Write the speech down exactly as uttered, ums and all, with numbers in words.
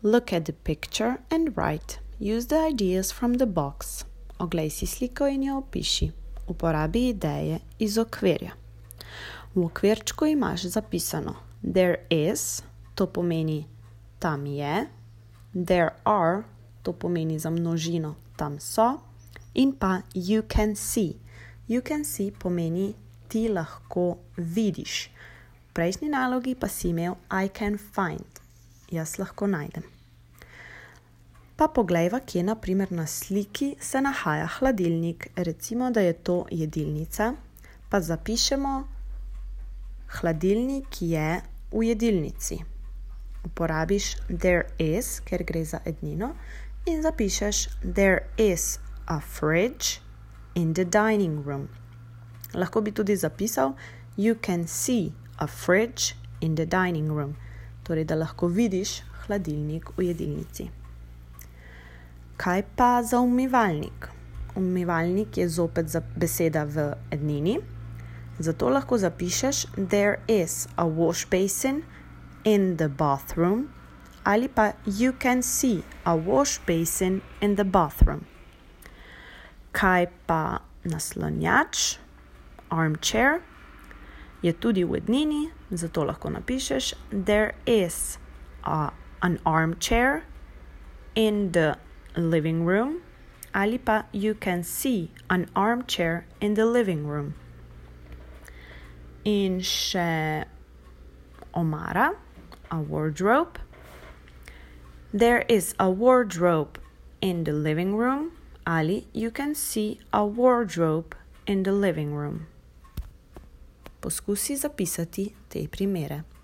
Look at the picture and write. Use the ideas from the box. Oglej si sliko in jo opiši. Uporabi ideje iz okvirja. V okvirčku imaš zapisano there is, to pomeni tam je, there are, to pomeni za množino tam so, in pa you can see. You can see pomeni ti lahko vidiš. V prejšnji nalogi pa si imel I can find. Jaz lahko najdem. Pa poglejva, kje na primer na sliki se nahaja hladilnik. Recimo, da je to jedilnica, pa zapišemo hladilnik je v jedilnici. Uporabiš there is, ker gre za ednino, in zapišeš there is a fridge in the dining room. Lahko bi tudi zapisal you can see a fridge in the dining room. Torej, da lahko vidiš hladilnik v jedilnici. Kaj pa za umivalnik? Umivalnik je zopet beseda v ednini, zato lahko zapišeš there is a wash basin in the bathroom ali pa you can see a wash basin in the bathroom. Kaj pa naslonjač? Armchair je tudi v ednini, zato lahko napišeš there is a, an armchair in the living room ali pa you can see an armchair in the living room. In še omara, a wardrobe. There is a wardrobe in the living room ali you can see a wardrobe in the living room. Poskusi zapisati te primere.